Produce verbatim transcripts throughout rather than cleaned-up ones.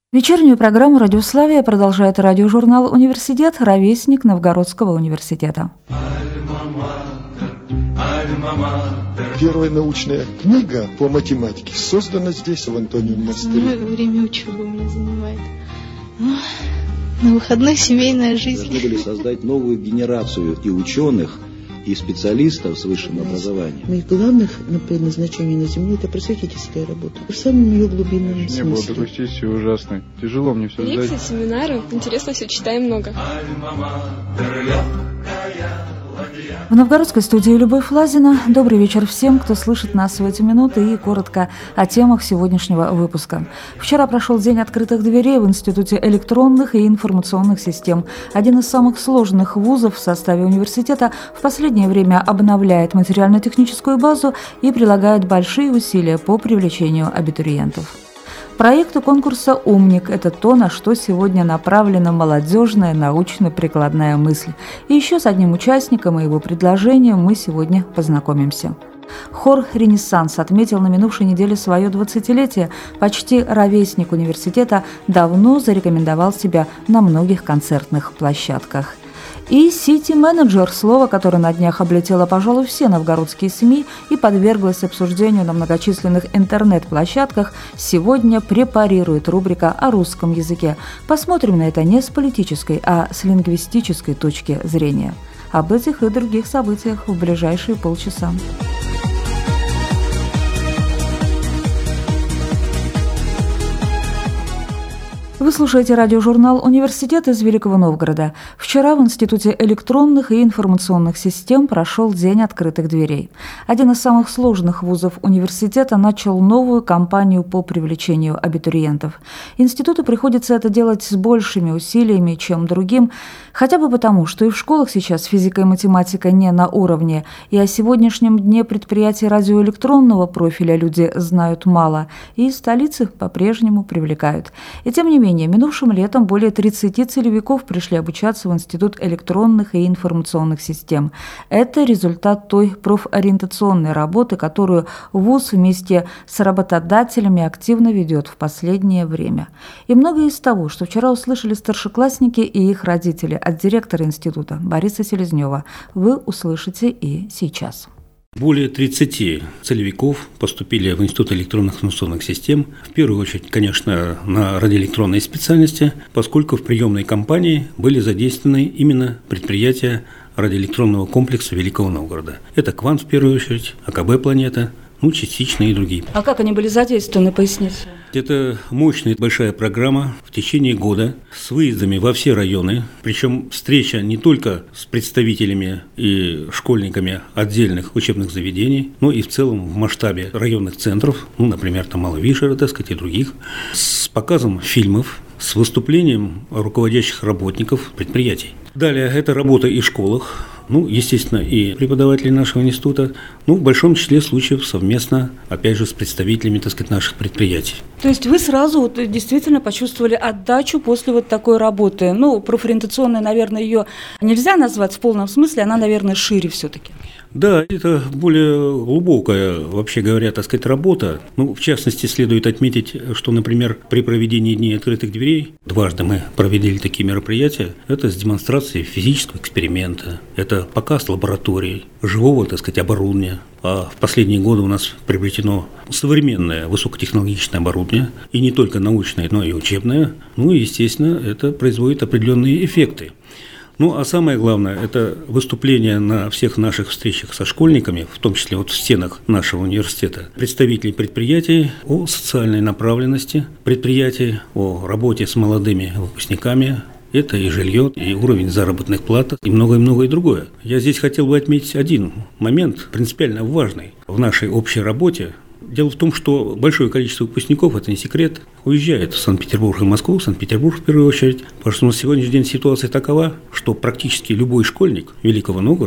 Вечернюю программу «Радиославия» продолжает радиожурнал «Университет», ровесник Новгородского университета. Первая научная книга по математике создана здесь, в Антониевом монастыре. Время учебы у меня занимает. На выходных семейная жизнь. Должны были создать новую генерацию и ученых, и специалистов с высшим образованием. Моих главных предназначений на Земле – это просветительская работа. В самом ее глубинном смысле. Не было такой сессии ужасной. Тяжело мне все сдать. Лекции, семинары. Интересно все, читаем много. В новгородской студии Любовь Лазина. Добрый вечер всем, кто слышит нас в эти минуты, и коротко о темах сегодняшнего выпуска. Вчера прошел день открытых дверей в Институте электронных и информационных систем. Один из самых сложных вузов в составе университета в последнее время обновляет материально-техническую базу и прилагает большие усилия по привлечению абитуриентов. Проекты конкурса «Умник» – это то, на что сегодня направлена молодежная научно-прикладная мысль. И еще с одним участником и его предложением мы сегодня познакомимся. Хор «Ренессанс» отметил на минувшей неделе свое двадцатилетие. Почти ровесник университета давно зарекомендовал себя на многих концертных площадках. И «Сити-менеджер» – слово, которое на днях облетело, пожалуй, все новгородские СМИ и подверглось обсуждению на многочисленных интернет-площадках, сегодня препарирует рубрика о русском языке. Посмотрим на это не с политической, а с лингвистической точки зрения. Об этих и других событиях в ближайшие полчаса. Вы слушаете радиожурнал «Университет» из Великого Новгорода. Вчера в Институте электронных и информационных систем прошел День открытых дверей. Один из самых сложных вузов университета начал новую кампанию по привлечению абитуриентов. Институту приходится это делать с большими усилиями, чем другим, хотя бы потому, что и в школах сейчас физика и математика не на уровне, и о сегодняшнем дне предприятий радиоэлектронного профиля люди знают мало, и столицы по-прежнему привлекают. И тем не менее, минувшим летом более тридцати целевиков пришли обучаться в Институт электронных и информационных систем. Это результат той профориентационной работы, которую вуз вместе с работодателями активно ведет в последнее время. И многое из того, что вчера услышали старшеклассники и их родители от директора института Бориса Селезнева, вы услышите и сейчас. Более тридцати целевиков поступили в Институт электронных и информационных систем. В первую очередь, конечно, на радиоэлектронные специальности, поскольку в приемной кампании были задействованы именно предприятия радиоэлектронного комплекса Великого Новгорода. Это «Квант» в первую очередь, а ка бэ «Планета», ну, частично и другие. А как они были задействованы, поясните? Это мощная большая программа в течение года с выездами во все районы, причем встреча не только с представителями и школьниками отдельных учебных заведений, но и в целом в масштабе районных центров, ну, например, там Маловишера, так сказать, и других, с показом фильмов, с выступлением руководящих работников предприятий. Далее это работа и в школах, ну, естественно, и преподаватели нашего института, ну, в большом числе случаев совместно, опять же, с представителями, так сказать, наших предприятий. То есть вы сразу вот действительно почувствовали отдачу после вот такой работы? Ну, профориентационная, наверное, ее нельзя назвать в полном смысле, она, наверное, шире все-таки. Да, это более глубокая, вообще говоря, так сказать, работа. Ну, в частности, следует отметить, что, например, при проведении Дней открытых дверей, дважды мы провели такие мероприятия, это с демонстрацией физического эксперимента, это показ лабораторий, живого, так сказать, оборудования. А в последние годы у нас приобретено современное высокотехнологичное оборудование, и не только научное, но и учебное. Ну и, естественно, это производит определенные эффекты. Ну, а самое главное, это выступление на всех наших встречах со школьниками, в том числе вот в стенах нашего университета, представителей предприятий о социальной направленности предприятий, о работе с молодыми выпускниками. Это и жилье, и уровень заработных плат, и многое-многое другое. Я здесь хотел бы отметить один момент, принципиально важный в нашей общей работе. Дело в том, что большое количество выпускников, это не секрет, уезжает в Санкт-Петербург и Москву, в Санкт-Петербург в первую очередь, потому что на сегодняшний день ситуация такова, что практически любой школьник Великого Новгорода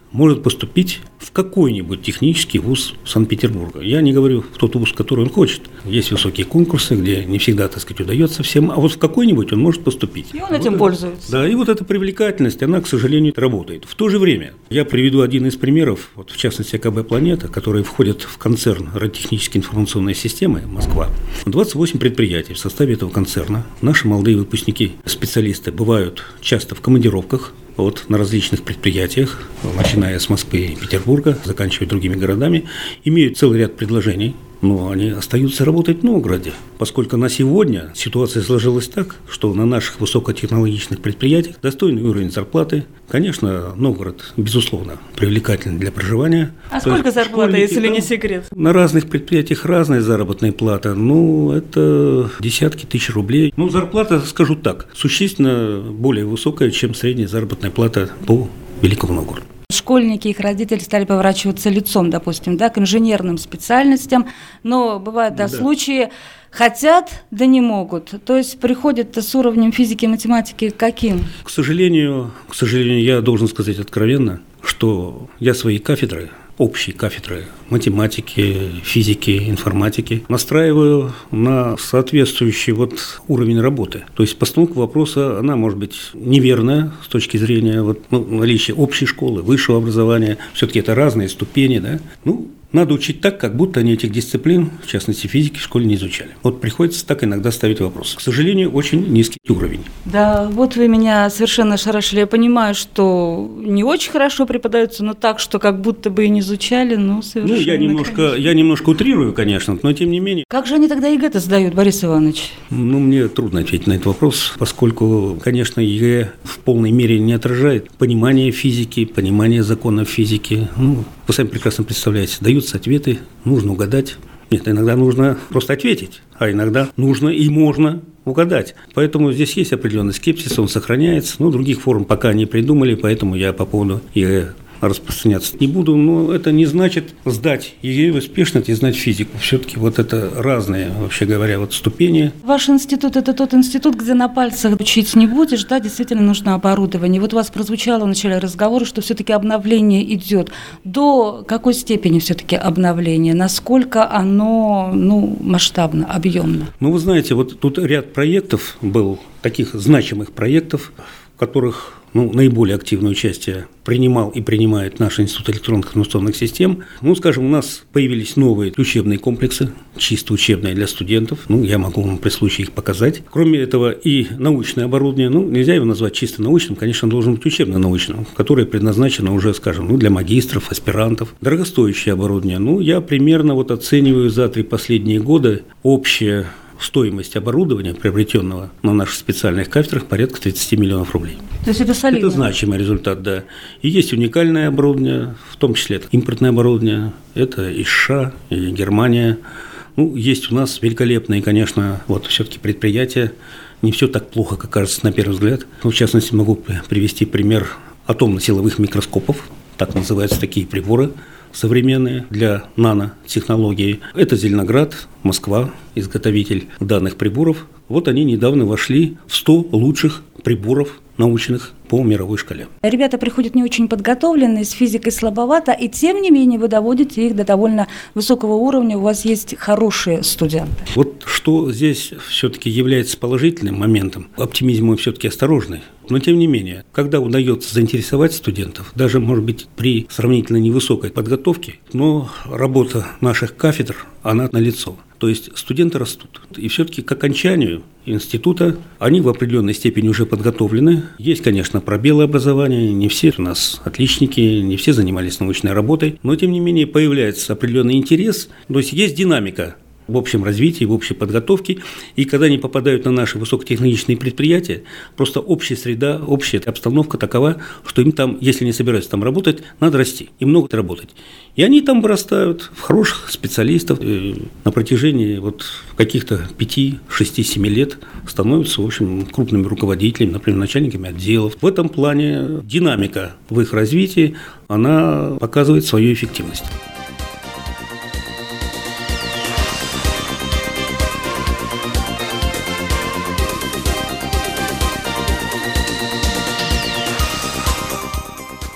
может поступить в какой-нибудь технический вуз Санкт-Петербурга. Я не говорю в тот вуз, который он хочет. Есть высокие конкурсы, где не всегда, так сказать, удается всем, а вот в какой-нибудь он может поступить. И он этим вот пользуется. Да, и вот эта привлекательность, она, к сожалению, работает. В то же время я приведу один из примеров, вот, в частности, АКБ «Планета», который входит в концерн радиотехнической информационной системы «Москва». двадцать восемь предприятий в составе этого концерна. Наши молодые выпускники, специалисты, бывают часто в командировках, вот, на различных предприятиях, начиная с Москвы и Петербурга, заканчивая другими городами, имеют целый ряд предложений, но они остаются работать в Новгороде, поскольку на сегодня ситуация сложилась так, что на наших высокотехнологичных предприятиях достойный уровень зарплаты. Конечно, Новгород, безусловно, привлекательный для проживания. А То сколько зарплата, если там, не секрет? На разных предприятиях разная заработная плата, ну, это десятки тысяч рублей. Ну, зарплата, скажу так, существенно более высокая, чем средняя заработная плата по Великому Новгороду. Школьники, их родители стали поворачиваться лицом, допустим, да, к инженерным специальностям, но бывают да, да. случаи, хотят, да не могут. То есть приходят с уровнем физики и математики каким? К сожалению, к сожалению, я должен сказать откровенно, что я свои кафедры, общие кафедры математики, физики, информатики настраиваю на соответствующий вот уровень работы. То есть постановка вопроса, она может быть неверная с точки зрения вот, ну, наличия общей школы, высшего образования. Все-таки это разные ступени, да. Ну, надо учить так, как будто они этих дисциплин, в частности физики, в школе не изучали. Вот приходится так иногда ставить вопрос. К сожалению, очень низкий уровень. Да, вот вы меня совершенно ошарашили. Я понимаю, что не очень хорошо преподаются, но так, что как будто бы и не изучали, ну, совершенно. Ну, я немножко, я немножко утрирую, конечно, но тем не менее. Как же они тогда ЕГЭ-то сдают, Борис Иванович? Ну, мне трудно ответить на этот вопрос, поскольку, конечно, ЕГЭ в полной мере не отражает понимание физики, понимание законов физики. Ну, вы сами прекрасно представляете, даются ответы, нужно угадать. Нет, иногда нужно просто ответить, а иногда нужно и можно угадать. Поэтому здесь есть определенный скепсис, он сохраняется, но других форм пока не придумали, поэтому я по поводу ЕГЭ распространяться не буду, но это не значит сдать ЕГЭ успешно и знать физику. Все-таки вот это разные, вообще говоря, вот ступени. Ваш институт – это тот институт, где на пальцах учить не будешь, да, действительно нужно оборудование. Вот у вас прозвучало в начале разговора, что все-таки обновление идет. До какой степени все-таки обновление? Насколько оно, ну, масштабно, объемно? Ну, вы знаете, вот тут ряд проектов был, таких значимых проектов, в которых ну, наиболее активное участие принимал и принимает наш Институт электронных информационных систем. Ну, скажем, у нас появились новые учебные комплексы, чисто учебные для студентов. Ну, я могу вам при случае их показать. Кроме этого, и научное оборудование. Ну, нельзя его назвать чисто научным, конечно, должен быть учебно-научным, которое предназначено уже, скажем, ну, для магистров, аспирантов. Дорогостоящее оборудование. Ну, я примерно вот оцениваю за три последние года общее стоимость оборудования, приобретенного на наших специальных кафедрах, порядка тридцать миллионов рублей. То есть это солидно? Это значимый результат, да. И есть уникальное оборудование, в том числе это импортное оборудование, это и США, и Германия. Ну, есть у нас великолепные, конечно, вот все-таки предприятия. Не все так плохо, как кажется на первый взгляд. Ну, в частности, могу привести пример атомно-силовых микроскопов, так называются такие приборы современные для нанотехнологий. Это Зеленоград, Москва, изготовитель данных приборов. Вот они недавно вошли в сто лучших приборов научных по мировой шкале. Ребята приходят не очень подготовленные, с физикой слабовато, и тем не менее вы доводите их до довольно высокого уровня, у вас есть хорошие студенты. Вот что здесь все-таки является положительным моментом, оптимизм он все-таки осторожный, но тем не менее, когда удается заинтересовать студентов, даже, может быть, при сравнительно невысокой подготовке, но работа наших кафедр, она налицо. То есть студенты растут. И все-таки к окончанию института они в определенной степени уже подготовлены. Есть, конечно, пробелы образования, не все у нас отличники, не все занимались научной работой, но тем не менее появляется определенный интерес, то есть есть динамика в общем развитии, в общей подготовке, и когда они попадают на наши высокотехнологичные предприятия, просто общая среда, общая обстановка такова, что им там, если не собираются там работать, надо расти, им много работать. И они там вырастают в хороших специалистов, и на протяжении вот каких-то пяти, шести, семи лет становятся, в общем, крупными руководителями, например, начальниками отделов. В этом плане динамика в их развитии, она показывает свою эффективность.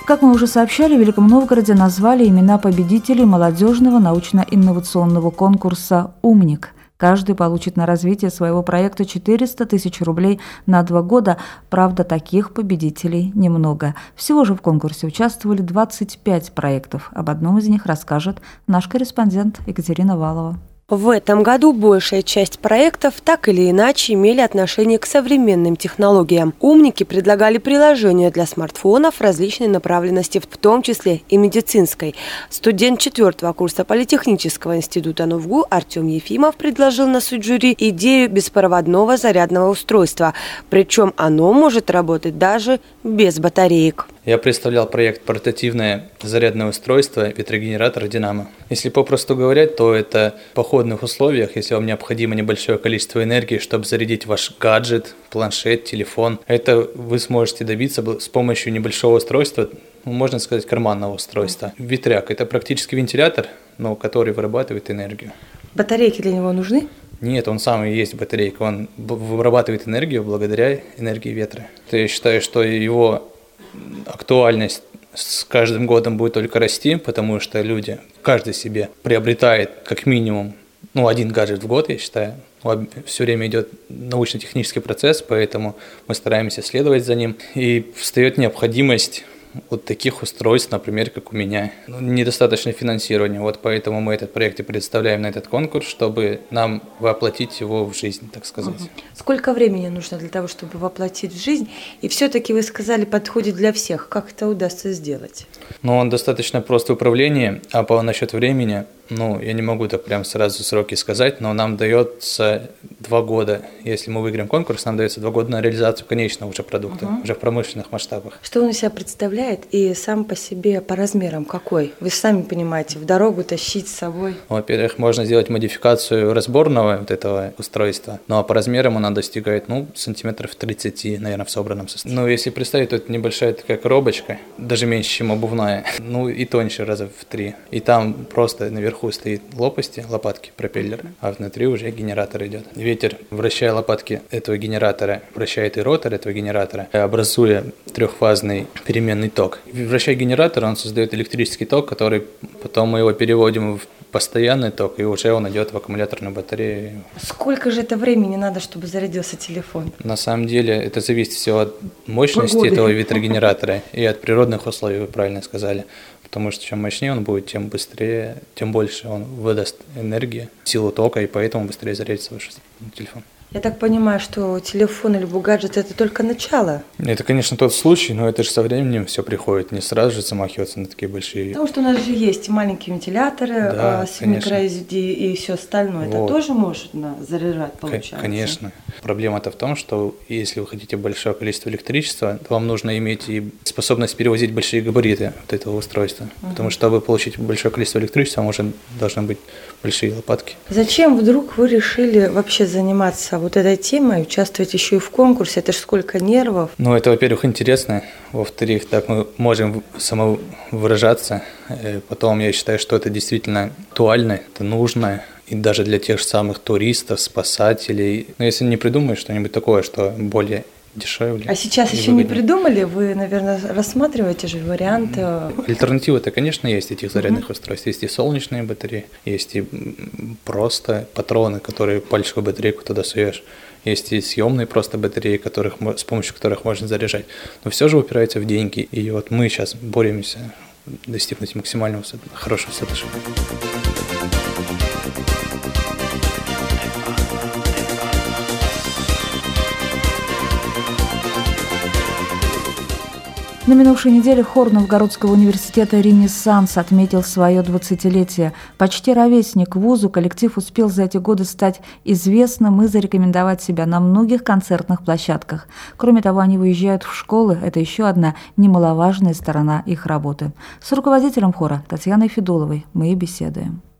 Как мы уже сообщали, в Великом Новгороде назвали имена победителей молодежного научно-инновационного конкурса «Умник». Каждый получит на развитие своего проекта четыреста тысяч рублей на два года. Правда, таких победителей немного. Всего же в конкурсе участвовали двадцать пять проектов. Об одном из них расскажет наш корреспондент Екатерина Валова. В этом году большая часть проектов так или иначе имели отношение к современным технологиям. Умники предлагали приложения для смартфонов различной направленности, в том числе и медицинской. Студент четвертого курса Политехнического института НУВГУ Артем Ефимов предложил на суд жюри идею беспроводного зарядного устройства. Причем оно может работать даже без батареек. Я представлял проект «Портативное зарядное устройство ветрогенератор «Динамо». Если попросту говоря, то это в походных условиях, если вам необходимо небольшое количество энергии, чтобы зарядить ваш гаджет, планшет, телефон. Это вы сможете добиться с помощью небольшого устройства, можно сказать, карманного устройства. Ветряк – это практически вентилятор, но который вырабатывает энергию. Батарейки для него нужны? Нет, он сам и есть батарейка, он вырабатывает энергию благодаря энергии ветра. Я считаю, что его актуальность с каждым годом будет только расти, потому что люди, каждый себе приобретает как минимум ну, один гаджет в год, я считаю. Все время идет научно-технический процесс, поэтому мы стараемся следовать за ним. И встает необходимость вот таких устройств, например, как у меня. Ну, недостаточно финансирования, вот поэтому мы этот проект и представляем на этот конкурс, чтобы нам воплотить его в жизнь, так сказать. Угу. Сколько времени нужно для того, чтобы воплотить в жизнь? И все-таки вы сказали, подходит для всех. Как это удастся сделать? Ну, он достаточно прост в управлении, а по насчет времени, ну, я не могу так прям сразу сроки сказать, но нам дается два года. Если мы выиграем конкурс, нам дается два года на реализацию конечного уже продукта, угу. уже в промышленных масштабах. Что он из себя представляет и сам по себе по размерам какой? Вы сами понимаете, в дорогу тащить с собой? Во-первых, можно сделать модификацию разборного вот этого устройства, ну а по размерам она достигает, ну, сантиметров тридцать, наверное, в собранном состоянии. Ну, если представить, то это небольшая такая коробочка, даже меньше, чем обувная, ну и тоньше раза в три. И там просто наверху стоит лопасти, лопатки, пропеллеры, а внутри уже генератор идет. Ветер, вращая лопатки этого генератора, вращает и ротор этого генератора, образуя трехфазный переменный ток. Вращая генератор, он создает электрический ток, который потом мы его переводим в постоянный ток, и уже он идет в аккумуляторную батарею. Сколько же это времени надо, чтобы зарядился телефон? На самом деле это зависит все от мощности Погоды. этого ветрогенератора и от природных условий, вы правильно сказали. Потому что чем мощнее он будет, тем быстрее, тем больше он выдаст энергии, силу тока, и поэтому быстрее зарядится ваш телефон. Я так понимаю, что телефон или гаджет – это только начало? Это, конечно, тот случай, но это же со временем все приходит, не сразу же замахиваться на такие большие… Потому что у нас же есть маленькие вентиляторы да, с микро-эс ди и все остальное. Вот. Это тоже можно заряжать, получается? Конечно. Проблема-то в том, что если вы хотите большое количество электричества, то вам нужно иметь и способность перевозить большие габариты вот этого устройства. Угу. Потому что, чтобы получить большое количество электричества, вам уже должны быть большие лопатки. Зачем вдруг вы решили вообще заниматься вот этой темой, участвовать еще и в конкурсе? Это же сколько нервов. Ну, это, во-первых, интересно. Во-вторых, так мы можем самовыражаться. Потом, я считаю, что это действительно актуально, это нужно. И даже для тех же самых туристов, спасателей. Но если не придумаешь что-нибудь такое, что более дешевле. А сейчас еще выгоднее. Не придумали? Вы, наверное, рассматриваете же варианты? Альтернативы-то, конечно, есть этих зарядных угу. устройств. Есть и солнечные батареи, есть и просто патроны, которые пальчиковую батарейку туда суешь. Есть и съемные просто батареи, которых, с помощью которых можно заряжать. Но все же упирается в деньги. И вот мы сейчас боремся достигнуть максимального хорошего соотношения. На минувшей неделе хор Новгородского университета «Ренессанс» отметил свое двадцатилетие. Почти ровесник вузу, коллектив успел за эти годы стать известным и зарекомендовать себя на многих концертных площадках. Кроме того, они выезжают в школы. Это еще одна немаловажная сторона их работы. С руководителем хора Татьяной Федуловой мы и беседуем.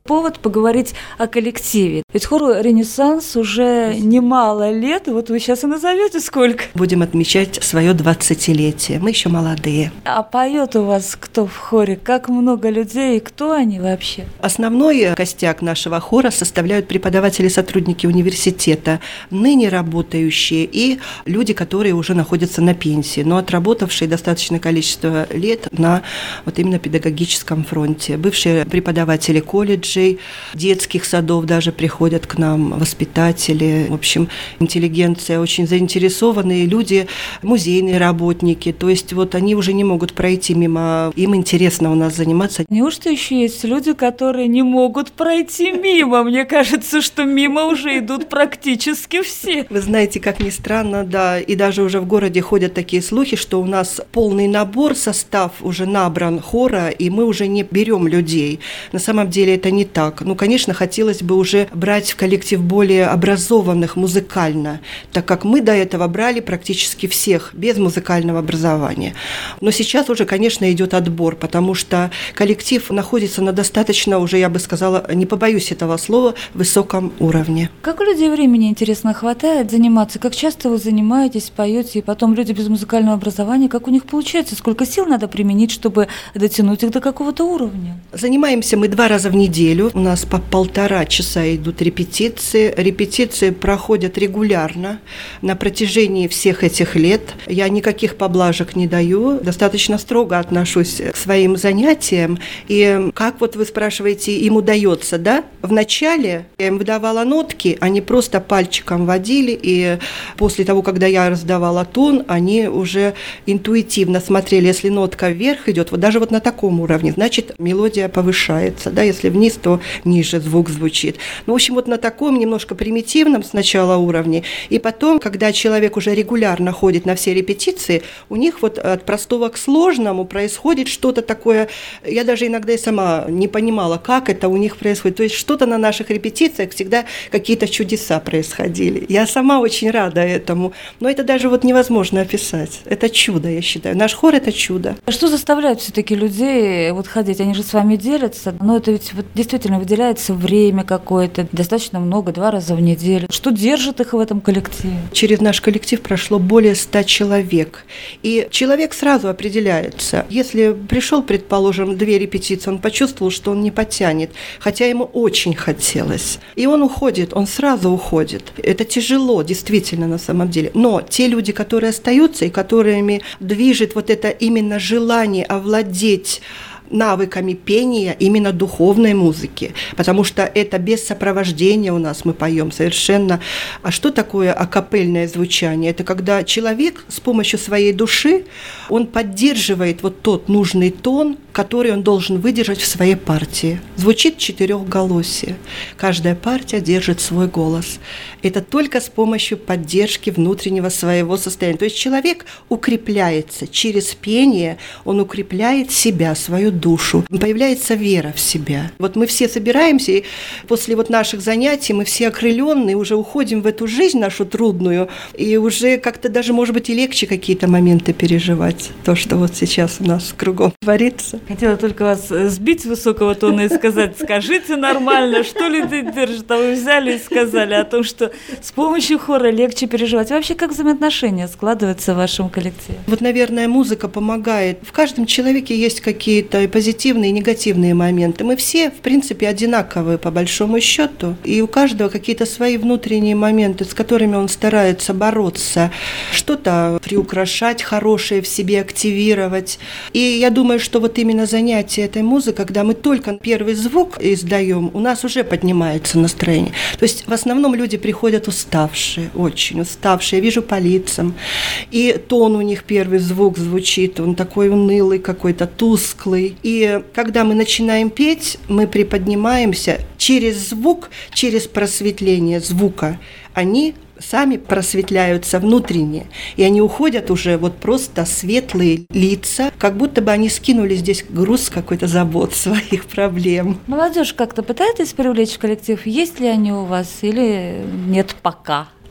Повод поговорить о коллективе. Ведь хору «Ренессанс» уже немало лет, вот вы сейчас и назовете сколько. Будем отмечать свое двадцатилетие, мы еще молодые. А поет у вас кто в хоре? Как много людей и кто они вообще? Основной костяк нашего хора составляют преподаватели, сотрудники университета, ныне работающие и люди, которые уже находятся на пенсии, но отработавшие достаточное количество лет на вот именно педагогическом фронте. Бывшие преподаватели колледжей, детских садов даже приходят к нам, воспитатели, в общем, интеллигенция, очень заинтересованные люди, музейные работники, то есть вот они уже не могут пройти мимо, им интересно у нас заниматься. Неужто еще есть люди, которые не могут пройти мимо? Мне кажется, что мимо уже идут практически все. Вы знаете, как ни странно, да, и даже уже в городе ходят такие слухи, что у нас полный набор, состав уже набран хора, и мы уже не берем людей. На самом деле это не так. Ну, конечно, хотелось бы уже брать в коллектив более образованных музыкально, так как мы до этого брали практически всех без музыкального образования. Но сейчас уже, конечно, идет отбор, потому что коллектив находится на достаточно, уже, я бы сказала, не побоюсь этого слова, высоком уровне. Как у людей времени, интересно, хватает заниматься? Как часто вы занимаетесь, поете, и потом люди без музыкального образования, как у них получается? Сколько сил надо применить, чтобы дотянуть их до какого-то уровня? Занимаемся мы два раза в неделю. У нас по полтора часа идут репетиции. Репетиции проходят регулярно на протяжении всех этих лет. Я никаких поблажек не даю, достаточно строго отношусь к своим занятиям. И как вот вы спрашиваете, им удается, да? Вначале я им выдавала нотки, они просто пальчиком водили, и после того, когда я раздавала тон, они уже интуитивно смотрели, если нотка вверх идет, вот даже вот на таком уровне, значит, мелодия повышается, да, если вниз, то ниже звук звучит. Ну, в общем, вот на таком немножко примитивном сначала уровне, и потом, когда человек уже регулярно ходит на все репетиции, у них вот от простого к сложному происходит что-то такое, я даже иногда и сама не понимала, как это у них происходит. То есть что-то на наших репетициях всегда какие-то чудеса происходили. Я сама очень рада этому, но это даже вот невозможно описать. Это чудо, я считаю. Наш хор – это чудо. Что заставляет все-таки людей вот ходить? Они же с вами делятся, но это ведь вот действительно выделяется время какое-то, достаточно много, два раза в неделю. Что держит их в этом коллективе? Через наш коллектив прошло более ста человек. И человек сразу определяется. Если пришел, предположим, две репетиции, он почувствовал, что он не потянет, хотя ему очень хотелось. И он уходит, он сразу уходит. Это тяжело, действительно, на самом деле. Но те люди, которые остаются и которыми движет вот это именно желание овладеть навыками пения именно духовной музыки, потому что это без сопровождения у нас мы поем совершенно. А что такое акапельное звучание? Это когда человек с помощью своей души, он поддерживает вот тот нужный тон, который он должен выдержать в своей партии. Звучит четырехголосие. Каждая партия держит свой голос. Это только с помощью поддержки внутреннего своего состояния. То есть человек укрепляется через пение, он укрепляет себя, свою душу. Появляется вера в себя. Вот мы все собираемся, и после вот наших занятий мы все окрыленные, уже уходим в эту жизнь нашу трудную, и уже как-то даже, может быть, и легче какие-то моменты переживать. То, что вот сейчас у нас кругом творится. Хотела только вас сбить с высокого тона и сказать, скажите нормально, что людей держит, а вы взяли и сказали о том, что с помощью хора легче переживать. Вообще, как взаимоотношения складываются в вашем коллективе? Вот, наверное, музыка помогает. В каждом человеке есть какие-то позитивные и негативные моменты. Мы все, в принципе, одинаковые по большому счету, и у каждого какие-то свои внутренние моменты, с которыми он старается бороться, что-то приукрашать хорошее в себе, активировать. И я думаю, что вот именно занятие этой музыкой, когда мы только первый звук издаем, у нас уже поднимается настроение. То есть в основном люди приходят уставшие, очень уставшие, я вижу по лицам. И тон у них, первый звук звучит, он такой унылый какой-то, тусклый. И когда мы начинаем петь, мы приподнимаемся через звук, через просветление звука. Они сами просветляются внутренне, и они уходят уже вот просто светлые лица, как будто бы они скинули здесь груз какой-то забот, своих проблем. Молодежь как-то пытаетесь привлечь в коллектив? Есть ли они у вас или нет пока?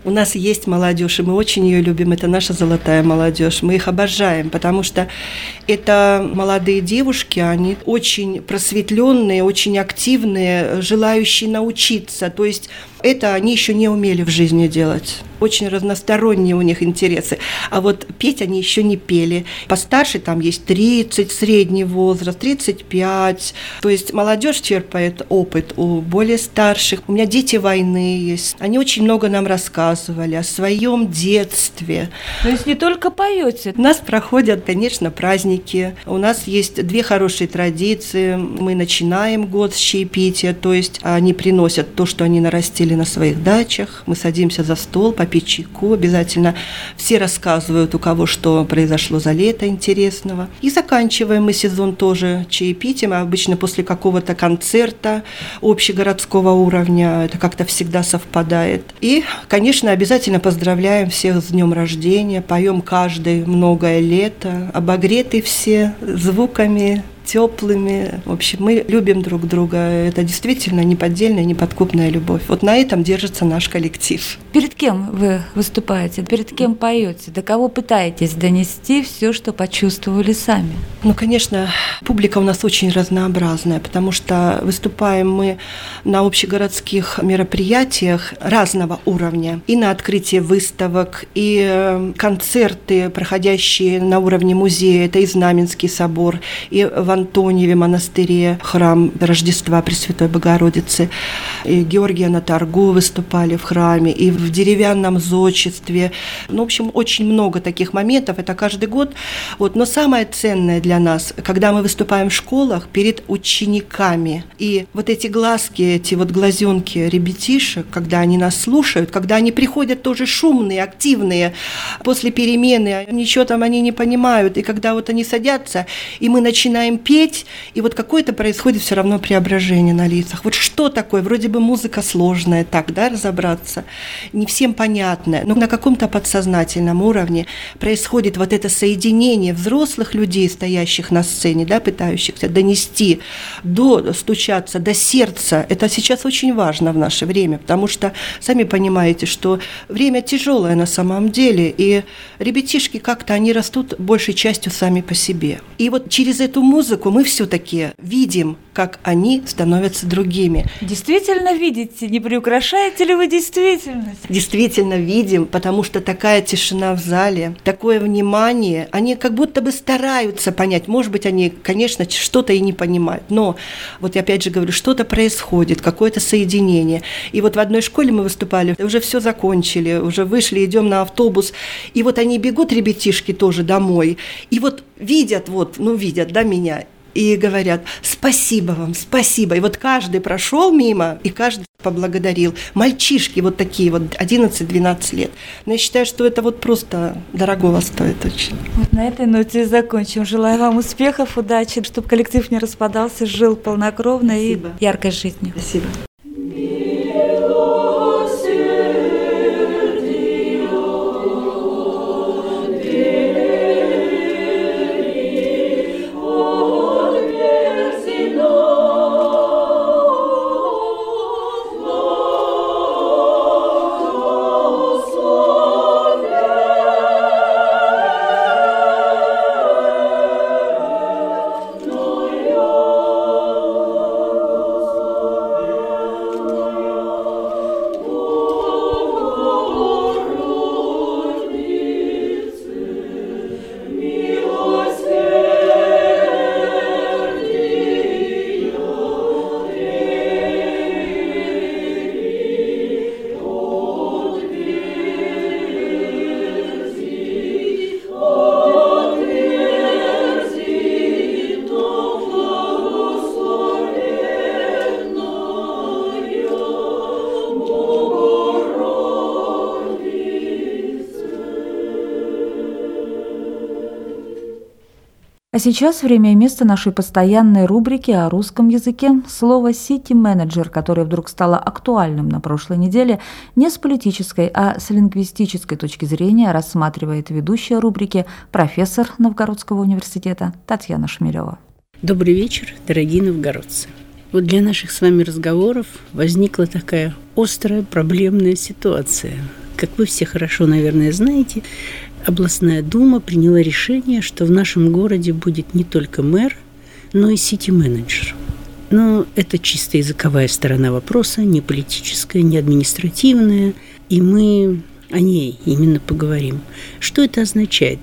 У нас есть молодежь, и мы очень ее любим. Это наша золотая молодежь. Мы их обожаем, потому что это молодые девушки, они очень просветленные, очень активные, желающие научиться. То есть это они еще не умели в жизни делать. Очень разносторонние у них интересы. А вот петь они еще не пели. Постарше там есть тридцать, средний возраст, тридцать пять. То есть молодежь черпает опыт у более старших. У меня дети войны есть. Они очень много нам рассказывали о своем детстве. То есть не только поете? У нас проходят, конечно, праздники. У нас есть две хорошие традиции. Мы начинаем год с чаепития, то есть они приносят то, что они нарастили на своих дачах. Мы садимся за стол, попить чайку. Обязательно все рассказывают, у кого что произошло за лето интересного. И заканчиваем мы сезон тоже чаепитием. Обычно после какого-то концерта общегородского уровня. Это как-то всегда совпадает. И, конечно, обязательно поздравляем всех с днем рождения. Поем каждый многое лето. Обогреты все звуками теплыми. В общем, мы любим друг друга. Это действительно неподдельная, неподкупная любовь. Вот на этом держится наш коллектив. Перед кем вы выступаете? Перед кем поете? До кого пытаетесь донести все, что почувствовали сами? Ну, конечно, публика у нас очень разнообразная, потому что выступаем мы на общегородских мероприятиях разного уровня. И на открытии выставок, и концерты, проходящие на уровне музея. Это и Знаменский собор, и в Антониеве монастыре храм Рождества Пресвятой Богородицы, и Георгия на торгу выступали в храме, и в деревянном зодчестве. Ну, в общем, очень много таких моментов, это каждый год. Вот. Но самое ценное для нас, когда мы выступаем в школах перед учениками, и вот эти глазки, эти вот глазенки ребятишек, когда они нас слушают, когда они приходят тоже шумные, активные, после перемены, ничего там они не понимают, и когда вот они садятся, и мы начинаем петь, и вот какое-то происходит все равно преображение на лицах. Вот что такое? Вроде бы музыка сложная, так, да, разобраться, не всем понятная, но на каком-то подсознательном уровне происходит вот это соединение взрослых людей, стоящих на сцене, да, пытающихся донести, до, стучаться до сердца. Это сейчас очень важно в наше время, потому что, сами понимаете, что время тяжелое на самом деле, и ребятишки как-то, они растут большей частью сами по себе. И вот через эту музыку мы все-таки видим, как они становятся другими. Действительно видите? Не приукрашаете ли вы действительность? Действительно видим, потому что такая тишина в зале, такое внимание, они как будто бы стараются понять. Может быть, они, конечно, что-то и не понимают, но вот я опять же говорю, что-то происходит, какое-то соединение. И вот в одной школе мы выступали, уже все закончили, уже вышли, идем на автобус, и вот они бегут, ребятишки, тоже домой, и вот видят, вот, ну, видят, да, меня, и говорят: спасибо вам, спасибо. И вот каждый прошел мимо, и каждый поблагодарил. Мальчишки вот такие вот, одиннадцать-двенадцать лет. Но я считаю, что это вот просто дорогого стоит очень. Вот на этой ноте и закончим. Желаю вам успехов, удачи, чтобы коллектив не распадался, жил полнокровно. Спасибо. И яркой жизнью. Спасибо. А сейчас время и место нашей постоянной рубрики о русском языке. Слово «сити-менеджер», которое вдруг стало актуальным на прошлой неделе, не с политической, а с лингвистической точки зрения рассматривает ведущая рубрики, профессор Новгородского университета Татьяна Шмелева. Добрый вечер, дорогие новгородцы. Вот для наших с вами разговоров возникла такая острая проблемная ситуация. как вы все хорошо, наверное, знаете, областная дума приняла решение, что в нашем городе будет не только мэр, но и сити-менеджер. Но это чисто языковая сторона вопроса, не политическая, не административная, и мы о ней именно поговорим. Что это означает?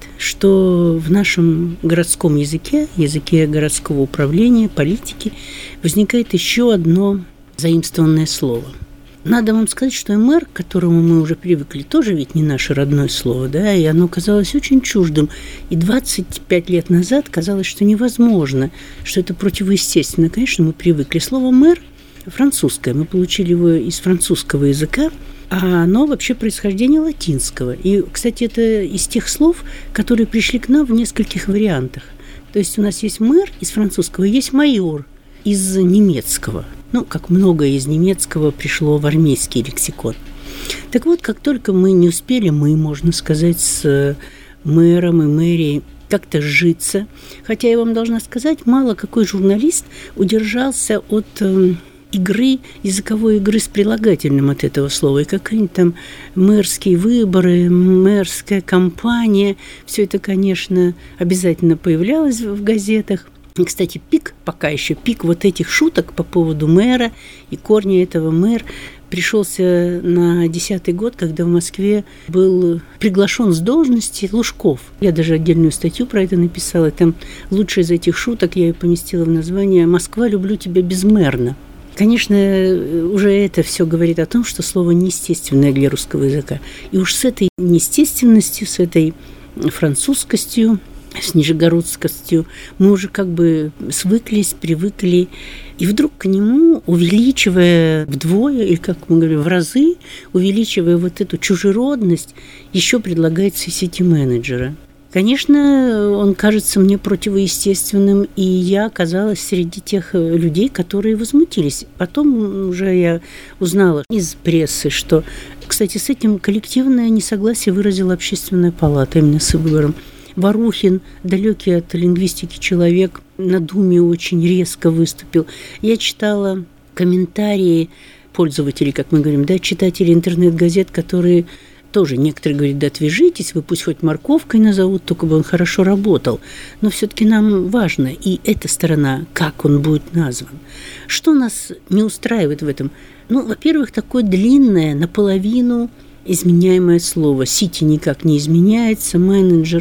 Что в нашем городском языке, языке городского управления, политики, возникает еще одно заимствованное слово. Надо вам сказать, что и мэр, к которому мы уже привыкли, тоже ведь не наше родное слово, да, и оно казалось очень чуждым. И двадцать пять лет назад казалось, что невозможно, что это противоестественно. Конечно, мы привыкли. Слово «мэр» французское, мы получили его из французского языка, а оно вообще происхождение латинского. И, кстати, это из тех слов, которые пришли к нам в нескольких вариантах. То есть у нас есть мэр из французского, есть майор из немецкого. Ну, как многое из немецкого пришло в армейский лексикон. Так вот, как только мы не успели, мы, можно сказать, с мэром и мэрией как-то сжиться, хотя я вам должна сказать, мало какой журналист удержался от э, игры, языковой игры с прилагательным от этого слова. И какие-нибудь там мэрские выборы, мэрская кампания, все это, конечно, обязательно появлялось в газетах. И, кстати, пик, пока еще пик вот этих шуток по поводу мэра и корня этого мэр пришелся на десятый год, когда в Москве был приглашен с должности Лужков. Я даже отдельную статью про это написала. Там лучшая из этих шуток я ее поместила в название «Москва, люблю тебя безмерно». Конечно, уже это все говорит о том, что слово неестественное для русского языка. И уж с этой неестественностью, с этой французскостью, с нижегородскостью мы уже как бы свыклись, привыкли. И вдруг к нему, увеличивая вдвое, или, как мы говорим, в разы, увеличивая вот эту чужеродность, еще предлагается сити-менеджера. Конечно, он кажется мне противоестественным, и я оказалась среди тех людей, которые возмутились. Потом уже я узнала из прессы, что, кстати, с этим коллективное несогласие выразила Общественная палата именно с выбором. Варухин, далекий от лингвистики человек, на Думе очень резко выступил. Я читала комментарии пользователей, как мы говорим, да, читателей интернет-газет, которые тоже, некоторые говорят, да отвяжитесь, вы пусть хоть морковкой назовут, только бы он хорошо работал. Но все-таки нам важно и эта сторона, как он будет назван. Что нас не устраивает в этом? Ну, во-первых, такое длинное, наполовину изменяемое слово. Сити никак не изменяется, менеджер.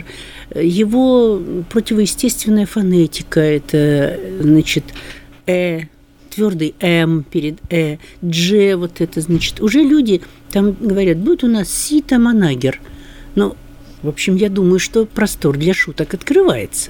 Его противоестественная фонетика – это, значит, «э», твердый «м» перед «э», «дж», вот это, значит. Уже люди там говорят, будет у нас сито-манагер. Ну, в общем, я думаю, что простор для шуток открывается.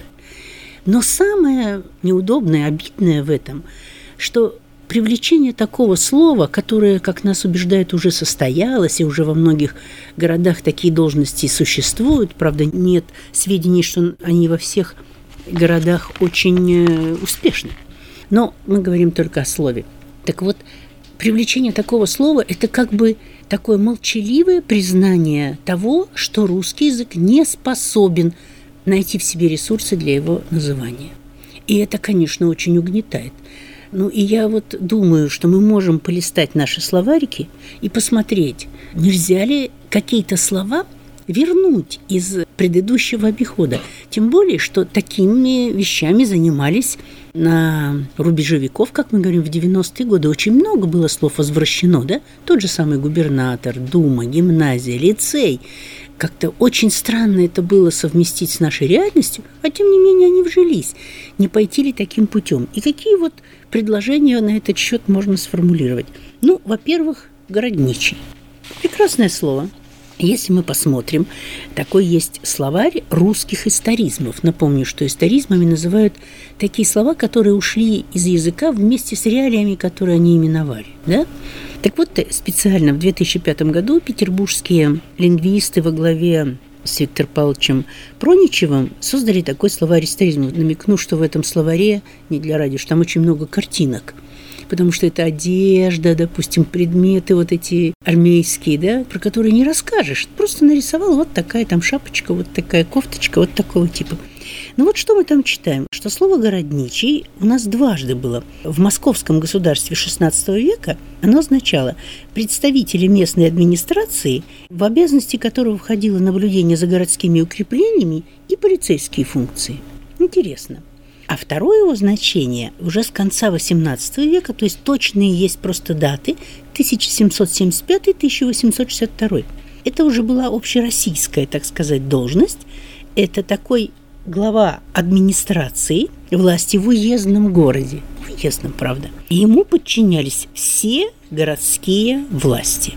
Но самое неудобное, обидное в этом, что привлечение такого слова, которое, как нас убеждают, уже состоялось, и уже во многих городах такие должности существуют, правда, нет сведений, что они во всех городах очень успешны. Но мы говорим только о слове. Так вот, привлечение такого слова – это как бы такое молчаливое признание того, что русский язык не способен найти в себе ресурсы для его называния. И это, конечно, очень угнетает. Ну, и я вот думаю, что мы можем полистать наши словарики и посмотреть, нельзя ли какие-то слова вернуть из предыдущего обихода. Тем более, что такими вещами занимались на рубеже веков, как мы говорим, в девяностые годы. Очень много было слов возвращено, да? Тот же самый губернатор, дума, гимназия, лицей. Как-то очень странно это было совместить с нашей реальностью, а тем не менее они вжились. Не пойти ли таким путем? И какие вот предложения на этот счет можно сформулировать? Ну, во-первых, городничий. Прекрасное слово. Если мы посмотрим, такой есть словарь русских историзмов. Напомню, что историзмами называют такие слова, которые ушли из языка вместе с реалиями, которые они именовали. Да? Так вот, специально в две тысячи пятом году петербургские лингвисты во главе с Виктором Павловичем Проничевым создали такой словарь историзмов. Намекну, что в этом словаре, не для радио, что там очень много картинок. Потому что это одежда, допустим, предметы вот эти армейские, да, про которые не расскажешь. Просто нарисовал вот такая там шапочка, вот такая кофточка, вот такого типа. Ну вот что мы там читаем, что слово «городничий» у нас дважды было. В московском государстве шестнадцатого века оно означало представители местной администрации, в обязанности которого входило наблюдение за городскими укреплениями и полицейские функции. Интересно. А второе его значение уже с конца восемнадцатого века, то есть точные есть просто даты, тысяча семьсот семьдесят пятый — тысяча восемьсот шестьдесят второй. Это уже была общероссийская, так сказать, должность. Это такой глава администрации власти в уездном городе. В уездном, правда. И ему подчинялись все городские власти.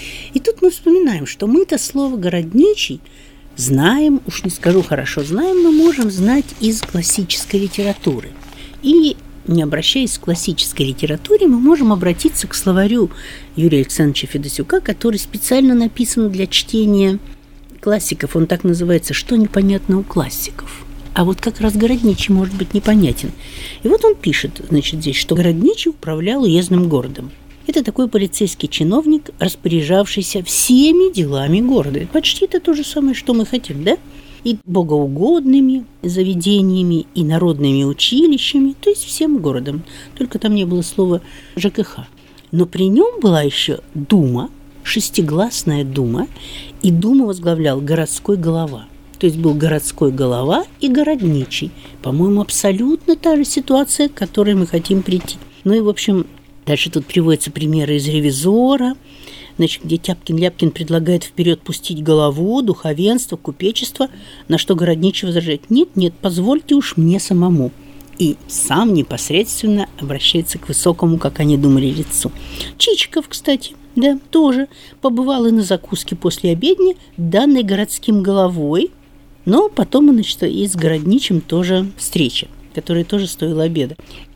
И тут мы вспоминаем, что мы-то слово «городничий» знаем, уж не скажу хорошо знаем, но можем знать из классической литературы. И, не обращаясь к классической литературе, мы можем обратиться к словарю Юрия Александровича Федосюка, который специально написан для чтения классиков. Он так называется «Что непонятно у классиков?». А вот как раз городничий может быть непонятен. И вот он пишет, значит, здесь, что городничий управлял уездным городом. Это такой полицейский чиновник, распоряжавшийся всеми делами города. Почти это то же самое, что мы хотим, да? И богоугодными заведениями, и народными училищами, то есть всем городом. Только там не было слова ЖКХ. Но при нем была еще дума, шестигласная дума, и думу возглавлял городской голова. То есть был городской голова и городничий. По-моему, абсолютно та же ситуация, к которой мы хотим прийти. Ну и, в общем, дальше тут приводятся примеры из «Ревизора», значит, где Тяпкин-Ляпкин предлагает вперед пустить голову, духовенство, купечество, на что городничий возражает: «Нет, нет, позвольте уж мне самому». И сам непосредственно обращается к высокому, как они думали, лицу. Чичиков, кстати, да, тоже побывал и на закуске после обедни, данной городским головой, но потом, значит, и с городничим тоже встреча, которая тоже стоила обеда.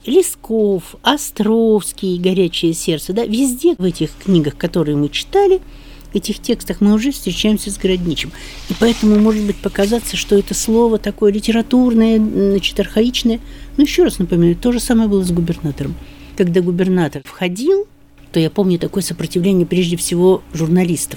Лесков, Островский, «Горячее сердце», да, везде в этих книгах, которые мы читали, в этих текстах мы уже встречаемся с городничим. И поэтому может быть показаться, что это слово такое литературное, значит, архаичное. Но еще раз напоминаю, то же самое было с губернатором. Когда губернатор входил, то я помню такое сопротивление прежде всего журналистов.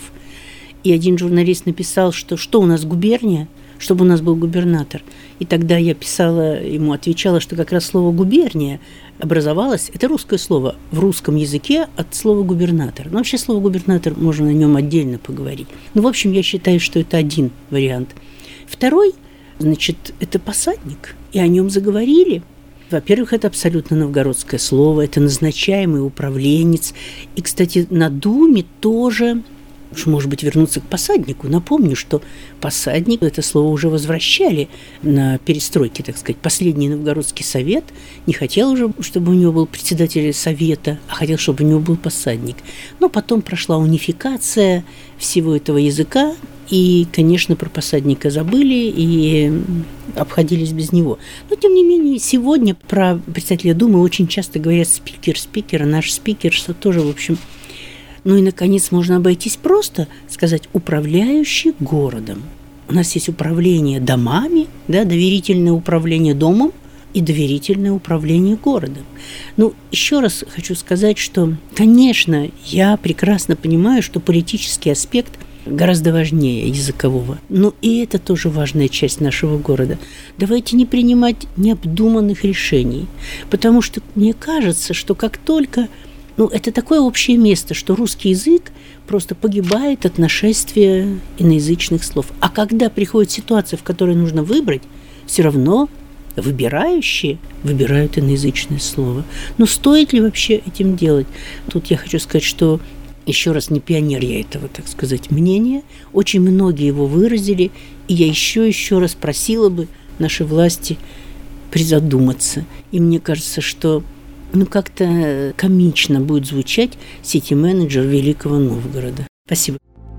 И один журналист написал, что что у нас губерния, чтобы у нас был губернатор. И тогда я писала, ему отвечала, что как раз слово «губерния» образовалось, это русское слово в русском языке от слова «губернатор». Но вообще слово «губернатор» можно на нем отдельно поговорить. Ну, в общем, я считаю, что это один вариант. Второй, значит, это посадник, и о нем заговорили. Во-первых, это абсолютно новгородское слово, это назначаемый управленец. И, кстати, на Думе тоже... Уж, может быть, вернуться к посаднику. Напомню, что посадник, это слово уже возвращали на перестройке, так сказать. Последний новгородский совет не хотел уже, чтобы у него был председатель совета, а хотел, чтобы у него был посадник. Но потом прошла унификация всего этого языка, и, конечно, про посадника забыли и обходились без него. Но, тем не менее, сегодня про председателя Думы очень часто говорят спикер, спикер, а наш спикер, что тоже, в общем... Ну и, наконец, можно обойтись просто, сказать, управляющий городом. У нас есть управление домами, да, доверительное управление домом и доверительное управление городом. Ну, еще раз хочу сказать, что, конечно, я прекрасно понимаю, что политический аспект гораздо важнее языкового. Но и это тоже важная часть нашего города. Давайте не принимать необдуманных решений, потому что мне кажется, что как только... Ну, это такое общее место, что русский язык просто погибает от нашествия иноязычных слов. А когда приходит ситуация, в которой нужно выбрать, все равно выбирающие выбирают иноязычное слово. Но стоит ли вообще этим делать? Тут я хочу сказать, что еще раз, не пионер я этого, так сказать, мнения. Очень многие его выразили, и я еще еще раз просила бы наши власти призадуматься. И мне кажется, что ну, как-то комично будет звучать сити-менеджер Великого Новгорода. Спасибо.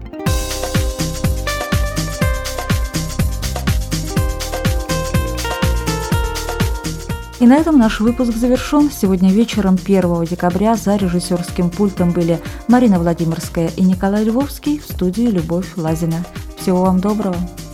И на этом наш выпуск завершен. Сегодня вечером первого декабря за режиссерским пультом были Марина Владимирская и Николай Львовский, в студии Любовь Лазина. Всего вам доброго.